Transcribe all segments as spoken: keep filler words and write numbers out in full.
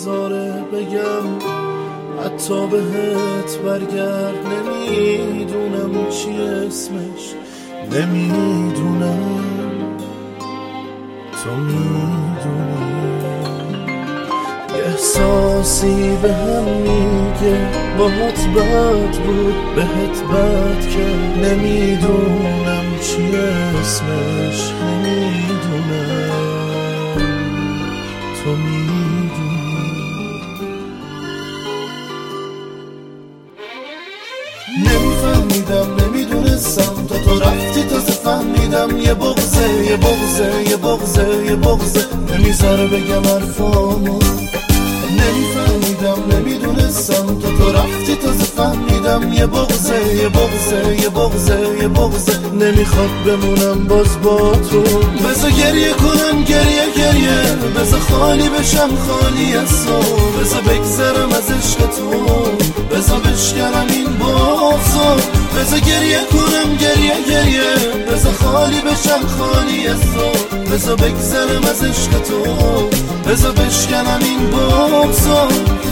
نمیذاره بگم حتی بهت برگرد. نمیدونم چی اسمش، نمیدونم تو میدونی. احساسی به هم میگه باهات بد بود، بهت بد کرد. نمیدونم چی اسمش، نمیدونم تو میدونی. نمیفهمیدم نمیدونستم تا تو رفتی تازه فهمیدم. یه بغضه یه بغضه یه بغضه یه بغضه نمیذاره بگم حرفامو. نمیفهمیدم نمیدونستم تا تو رفتی تازه فهمیدم. یه بغضه یه بغضه یه بغضه یه بغضه نمیخواد بمونم باز با تو. بذار گریه کنم گریه گریه، بذار خالی بشم خالی از تو. بذار بگذرم از عشق تو، بذار بشکنم این بغضو. بذار گریه کنم گریه گریه، بذار خالی بشم خالی از تو. بذار بگذرم از عشق تو، بذار بشکنم این بغضو.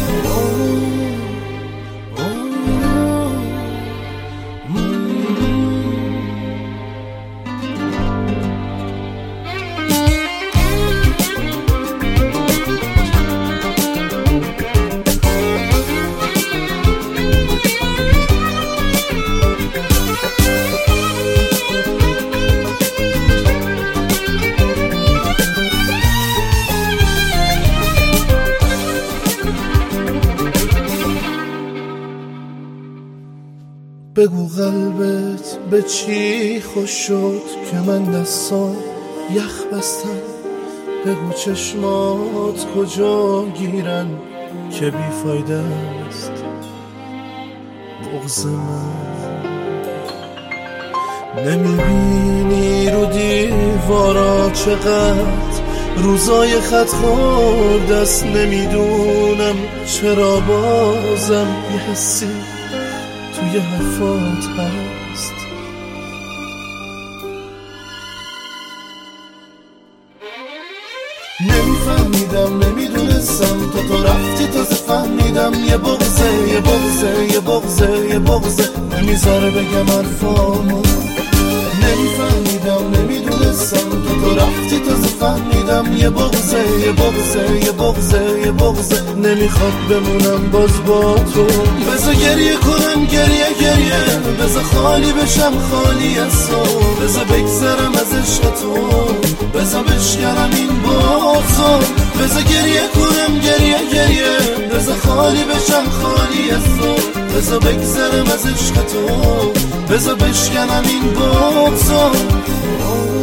بگو قلبت به چی خوش شد که من دستان یخ بستم. بگو چشمات کجا گیرن که بیفایده است بغض من. نمیبینی رو دیوارا چقدر روزای خط خورد است. نمیدونم چرا بازم یه حسی توی حرفات هست. نمیفهمیدم نمیدونستم تا تو رفتی تازه فهمیدم. یه بغضه یه بغضه یه بغضه یه بغضه نمیذاره بگم حرفامو. نمیفهمیدم نمیدونستم تا تو رفتی تازه فهمیدم. یه بغضه یه بغضه یه بغضه یه بغضه نمیخواد بمونم باز با تو. بذار گریه کنم گریه گریه، بذار خالی بشم خالی از تو. بذار بگذرم از عشق تو، بذار بشکنم این بغضو. بذار گریه کنم گریه گریه، بذار خالی بشم خالی از تو. بذار بگذرم از عشق تو، بذار بشکنم این بغضو.